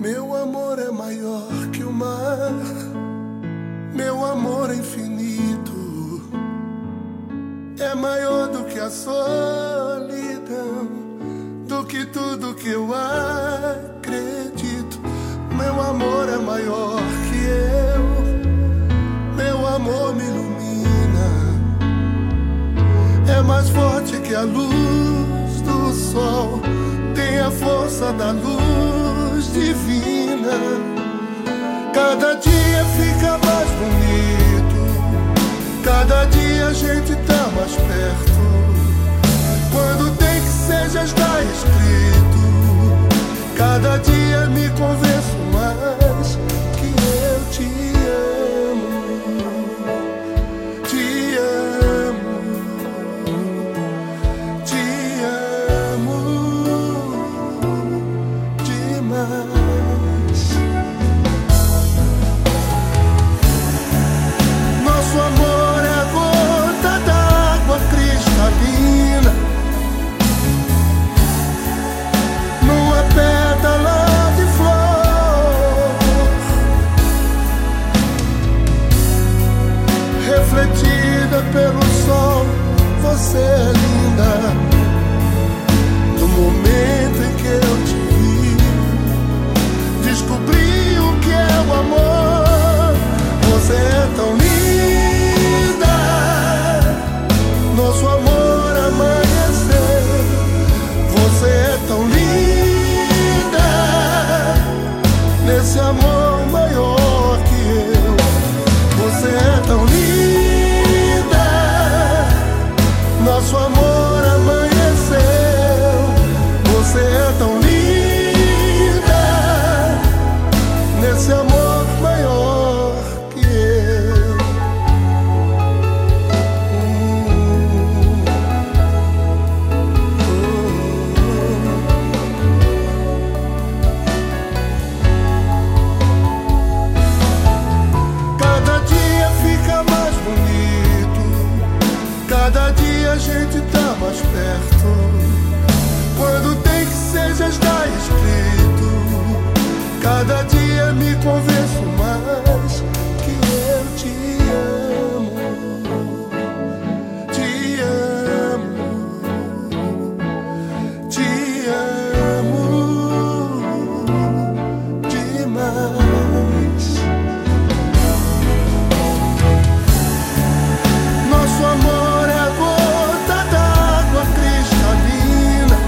Meu amor é maior que o mar, meu amor é infinito, é maior do que a solidão, do que tudo que eu acredito. Meu amor é maior que eu, meu amor me ilumina, é mais forte que a luz do sol, tem a força da luz divina. Cada dia fica mais bonito, cada dia a gente tá mais perto. Quando tem que ser já está escrito, cada dia me convenço mais que eu te amo, te amo, te amo demais. Nosso amor é a gota d'água cristalina numa pétala de flor, refletida pelo sol. Você é linda. No momento em que eu te vi, descobri o que é o amor. Você é tão linda. Nosso amor amanheceu. Você é tão linda. Nesse amor maior que eu. Você é tão linda. Nosso amor amanheceu. Você é tão linda. Nesse amor maior que eu. Cada dia fica mais bonito, cada dia a gente tá mais perto. Quando tem que ser já está escrito, cada dia me convenço mais que eu te amo, te amo, te amo demais. Nosso amor é a gota d'água cristalina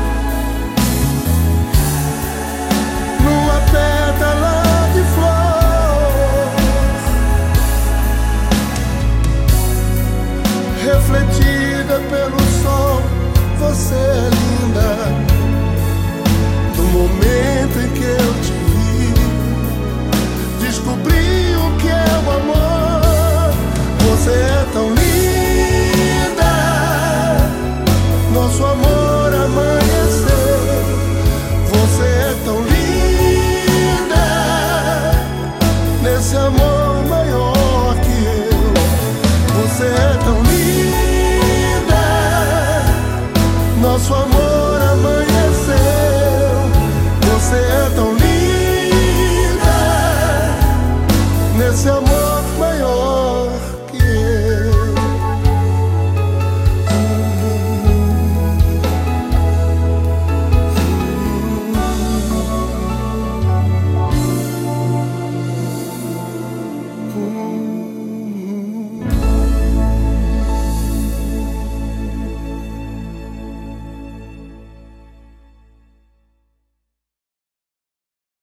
numa pétala de flor, refletida pelo sol. Você é linda. No momento em que eu te vi, descobri o que é o amor. Você é tão linda. Nosso amor amanheceu. Você é tão linda. Nesse amor maior que eu. Você é tão linda. Nosso amor amanheceu. Você é tão linda.